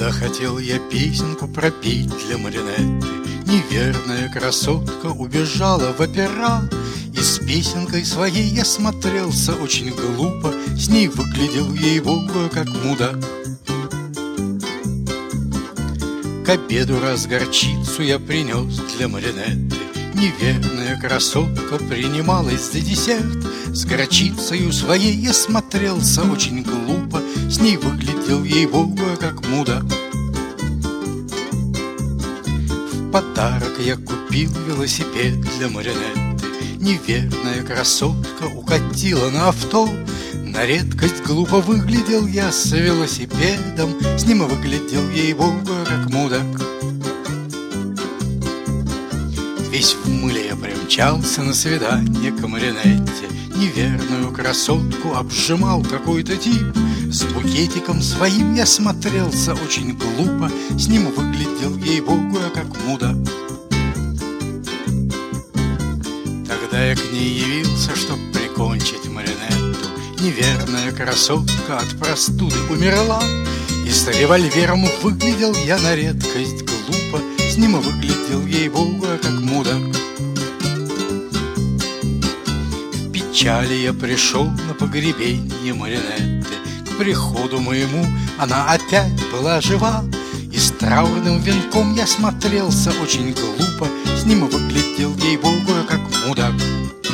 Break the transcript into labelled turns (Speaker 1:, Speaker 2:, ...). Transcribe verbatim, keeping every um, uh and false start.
Speaker 1: Захотел я песенку пропеть для Маринетты. Неверная красотка убежала в опера, и с песенкой своей я смотрелся очень глупо. С ней выглядел ей-богу как мудак. К обеду раз горчицу я принес для Маринетты. Неверная красотка принималась за десерт. С горчицею своей я смотрелся очень глупо. С ней выглядел ей-богу как мудак. В подарок я купил велосипед для Маринетты. Неверная красотка укатила на авто. На редкость глупо выглядел я с велосипедом. С ним выглядел ей-богу как мудак. Весь в мыле я примчался на свидание к Маринетте. Неверную красотку обжимал какой-то тип. С букетиком своим я смотрелся очень глупо. С ним выглядел ей-богу как мудак. Тогда я к ней явился, чтоб прикончить Маринетту. Неверная красотка от простуды умерла, и с револьвером выглядел я на редкость глупо. С ним выглядел ей-богу как мудак. В печали я пришел на погребенье Маринетты. К приходу моему она опять была жива, и с траурным венком я смотрелся очень глупо. С ним выглядел ей-богу как мудак.